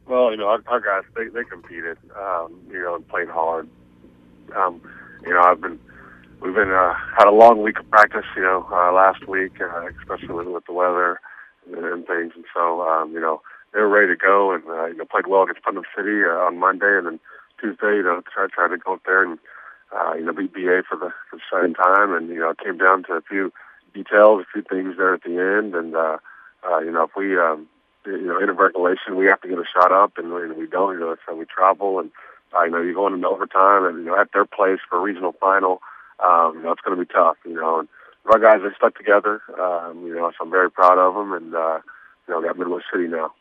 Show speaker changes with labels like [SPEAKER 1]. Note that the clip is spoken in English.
[SPEAKER 1] Well, our guys, they competed, and played hard. Um, we've been had a long week of practice, last week, especially with the weather and things, and so they were ready to go, and played well against Putnam City on Monday, and then Tuesday, tried to go up there and beat BA for the second time, and it came down to a few details, a few things there at the end, and if we in a regulation, we have to get a shot up, and we don't. So we travel, and you go into overtime, and at their place for a regional final, it's going to be tough. And our guys, they stuck together. So I'm very proud of them, and got Midwest City now.